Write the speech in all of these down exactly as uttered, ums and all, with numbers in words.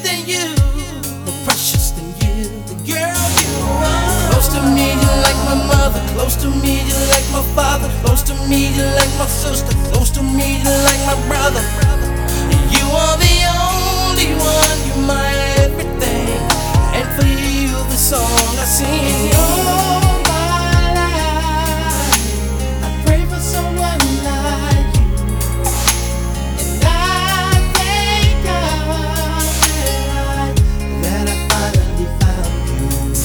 than you, more precious than you, the girl you are. Close to me, you like my mother. Close to me, you like my father. Close to me, you like my sister. Close to me, you like my brother. You are the only one, you're my everything. And for you, the song I sing. All my life, I pray for someone like you, and I thank God that I finally found you.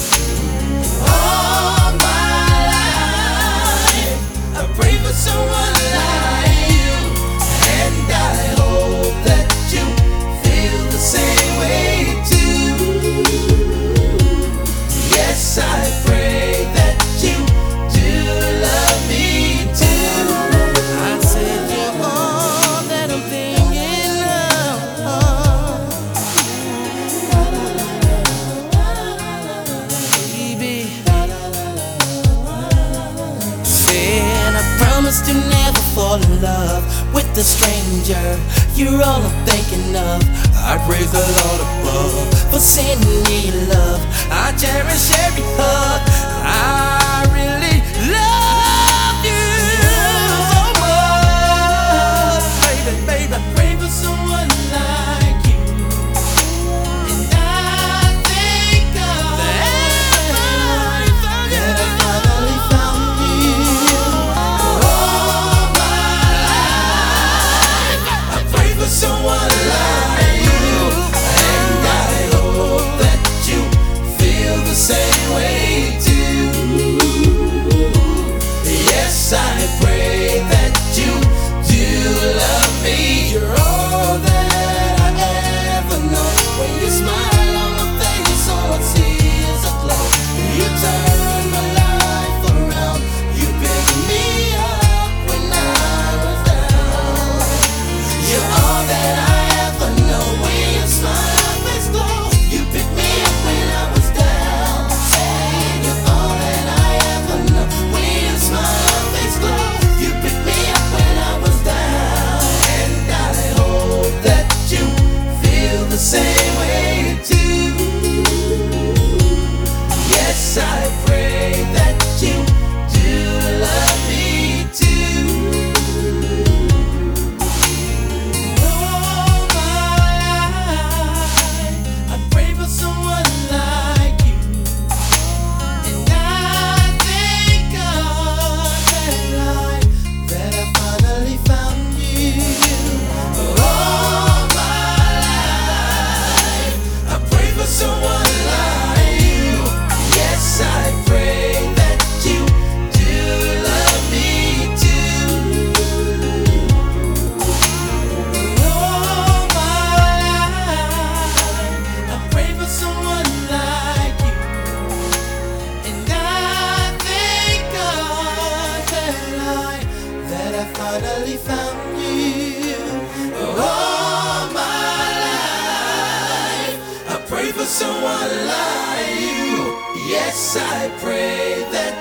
All my life, I pray for someone like you, and I hope that you feel the same way too. Yes, I pray that you do love me too. I said you're all that I'm thinking of, baby. Said I promised to never fall in love with a stranger. You're all I'm thinking of. I praise the Lord above for sending me love. I cherish every hug. I really love you so much, baby, baby. I pray for someone like you, and I thank God that I finally found you. All my life, I pray for someone like you, and I hope that you feel the same way too. Yes, I pray that you do love me. You're all that I ever know. When you smile on my face, all I see is a glow. You turn my life around. You pick me up when I was down. You're all that I ever know. When you smile, my face glow. You pick me up when I was down. Say you're all that I ever know. When you smile, my face glow. You pick me up when I was down, and I hope that you feel the same way too. Yes, I pray that you do love me too. All my life, I pray for someone like you, and I thank God that I that I finally found you. All my life, I pray for someone like you. Yes, I pray that you do love me too. All my life, I pray for someone like you, and I thank God that I that I finally found you. All my life, I pray for someone like you. Yes, I pray that